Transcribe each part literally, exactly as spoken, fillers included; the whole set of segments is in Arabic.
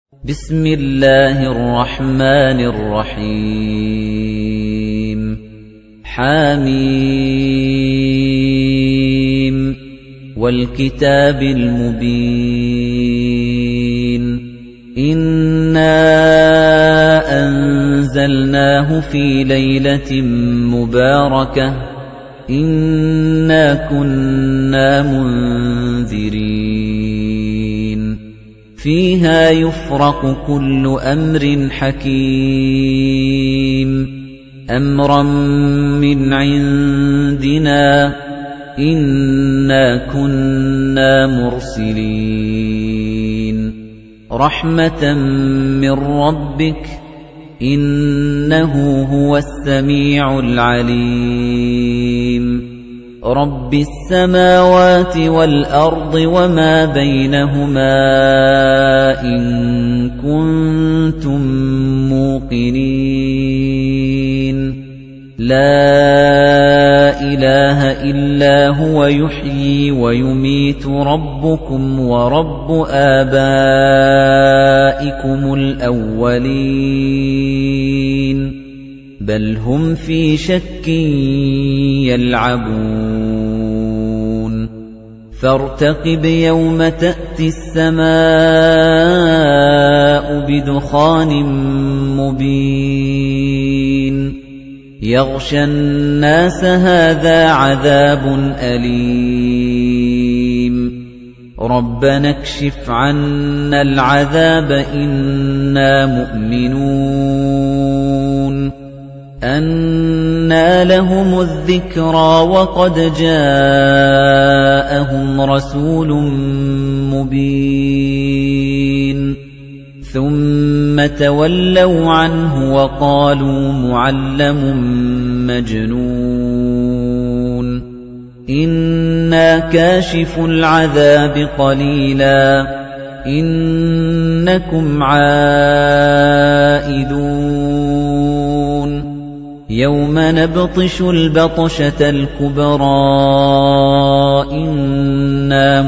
بسم الله الرحمن الرحيم حميم والكتاب المبين إنا أنزلناه في ليلة مباركة إنا كنا منذرين فيها يفرق كل أمر حكيم أمرا من عندنا إنا كنا مرسلين رحمة من ربك إنه هو السميع العليم رب السماوات والأرض وما بينهما إن كنتم موقنين لا إله إلا هو يحيي ويميت ربكم ورب آبائكم الأولين بل هم في شك يلعبون فارتقب يوم تأتي السماء بدخان مبين يغشى الناس هذا عذاب أليم ربنا اكشف عنا العذاب إنا مؤمنون أنى لهم الذكرى وقد جاءهم رسول مبين ثم تولوا عنه وقالوا معلم مجنون إنا كاشف العذاب قليلا إنكم عائدون يوم نبطش البطشة الكبرى إنا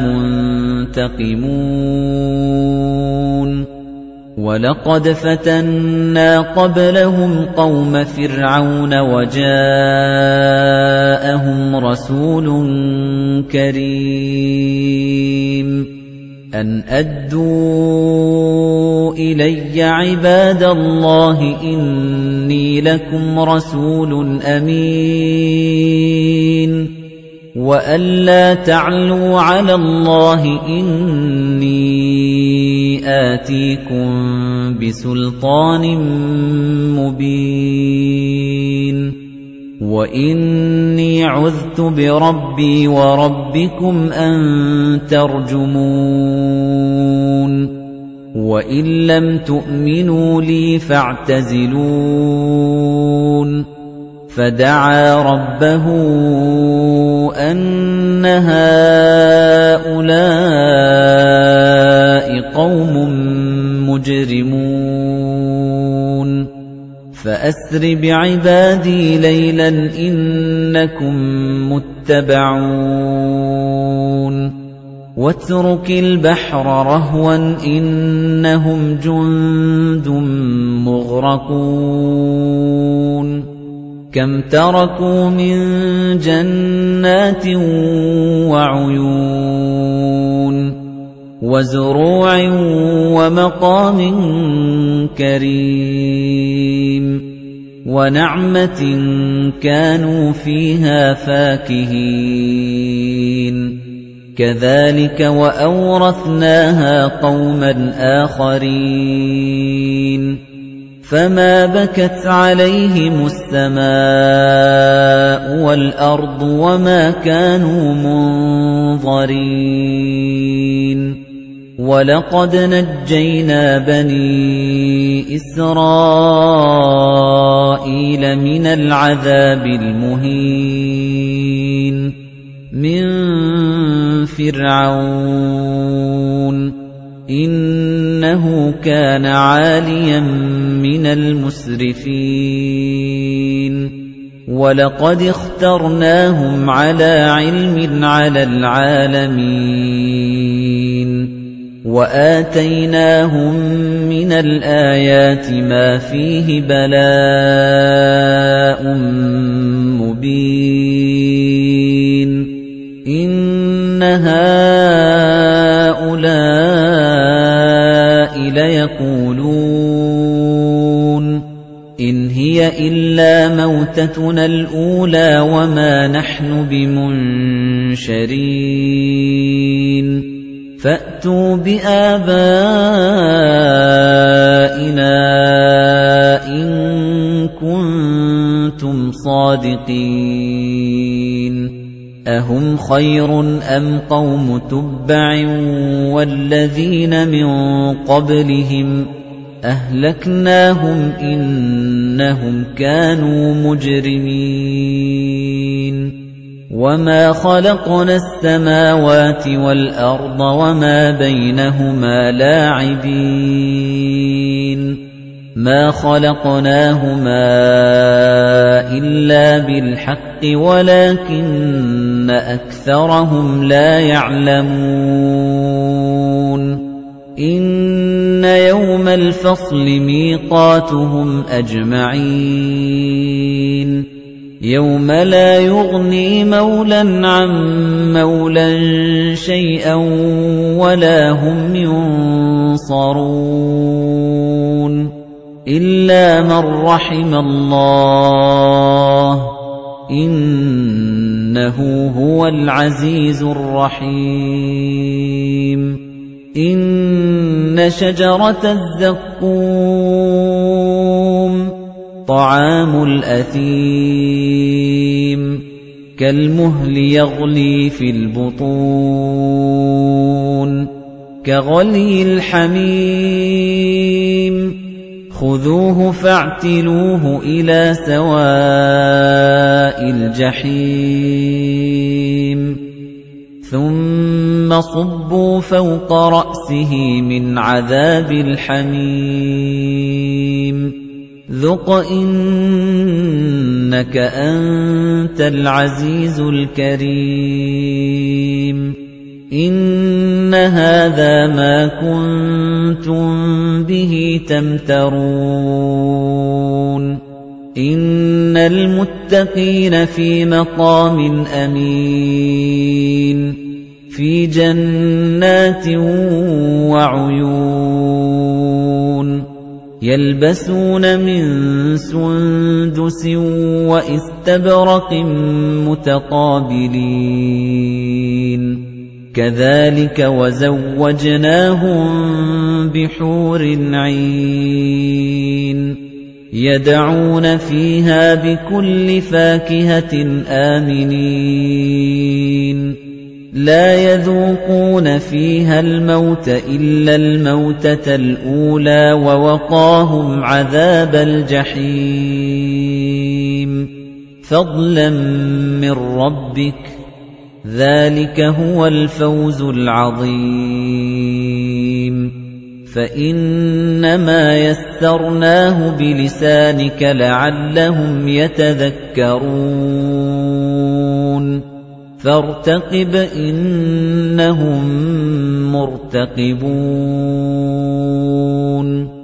منتقمون ولقد فتنا قبلهم قوم فرعون وجاءهم رسول كريم أن أدوا إلي عباد الله إني لكم رسول أمين وأن لا تعلوا على الله إني آتيكم بسلطان مبين وإني عذت بربي وربكم أن ترجمون وإن لم تؤمنوا لي فاعتزلون فدعا ربه أن هؤلاء قوم مجرمون فأسر بعبادي ليلا إنكم متبعون واترك البحر رهوا إنهم جند مغرقون كم تركوا من جنات وعيون وزروع ومقام كريم ونعمة كانوا فيها فاكهين كذلك وأورثناها قوما آخرين فما بكت عليهم السماء والأرض وما كانوا منظرين وَلَقَدْ نَجَّيْنَا بَنِي إِسْرَائِيلَ مِنَ الْعَذَابِ الْمُهِينِ مِنْ فِرْعَوْنَ إِنَّهُ كَانَ عَالِيًا مِنَ الْمُسْرِفِينَ وَلَقَدِ اخْتَرْنَاهُمْ عَلَى عِلْمٍ عَلَى الْعَالَمِينَ وَآتَيْنَاهُم مِّنَ الْآيَاتِ مَا فِيهِ بَلَاءٌ مُّبِينٌ إِنَّ هَٰؤُلَاءِ لَيَقُولُونَ إِنْ هِيَ إِلَّا مَوْتَتُنَا الْأُولَىٰ وَمَا نَحْنُ بِمُنشَرِينَ فَأْتُوا بِآبَائِنَا إِن كُنتُمْ صَادِقِينَ أَهُمْ خَيْرٌ أَمْ قَوْمُ تُبَّعٍ وَالَّذِينَ مِن قَبْلِهِمْ أَهْلَكْنَاهُمْ إِنَّهُمْ كَانُوا مُجْرِمِينَ وَمَا خَلَقْنَا السَّمَاوَاتِ وَالْأَرْضَ وَمَا بَيْنَهُمَا لَاعِبِينَ مَا خَلَقْنَاهُمَا إِلَّا بِالْحَقِّ وَلَكِنَّ أَكْثَرَهُمْ لَا يَعْلَمُونَ إِنَّ يَوْمَ الْفَصْلِ مِيقَاتُهُمْ أَجْمَعِينَ يَوْمَ لَا يُغْنِي مَوْلًى عَن مَّوْلًى شَيْئًا وَلَا هُمْ يُنصَرُونَ إِلَّا مَن رَّحِمَ اللَّهُ إِنَّهُ هُوَ الْعَزِيزُ الرَّحِيمُ إِنَّ شَجَرَتَ الزَّقُّومِ طَعَامُ الْأَثِيمِ كَالْمُهْلِ يَغْلِي فِي الْبُطُونِ كَغَلْيِ الْحَمِيمِ خُذُوهُ فَاعْتِلُوهُ إِلَى سَوَاءِ الْجَحِيمِ ثُمَّ صُبُّوا فَوْقَ رَأْسِهِ مِنْ عَذَابِ الْحَمِيمِ ذُقْ إِنَّكَ أَنتَ الْعَزِيزُ الْكَرِيمُ إِنَّ هَٰذَا مَا كُنتُم بِهِ تَمْتَرُونَ إِنَّ الْمُتَّقِينَ فِي مَقَامٍ أَمِينٍ فِي جَنَّاتٍ وَعُيُونٍ يَلْبَسُونَ مِن سُندُسٍ وَإِسْتَبْرَقٍ مُتَقَابِلِينَ كَذَلِكَ وَزَوَّجْنَاهُم بِحُورٍ عِينٍ يَدْعُونَ فِيهَا بِكُلِّ فَاكِهَةٍ آمِنِينَ لَا يَذُوقُونَ فِيهَا الْمَوْتَ إِلَّا الْمَوْتَةَ الْأُولَىٰ وَوَقَاهُمْ عَذَابَ الْجَحِيمِ فَضْلًا مِّن رَّبِّكَ ۚ ذَٰلِكَ هُوَ الْفَوْزُ الْعَظِيمُ فَإِنَّمَا يَسَّرْنَاهُ بِلِسَانِكَ لَعَلَّهُمْ يَتَذَكَّرُونَ فَارْتَقِبْ إِنَّهُم مُّرْتَقِبُونَ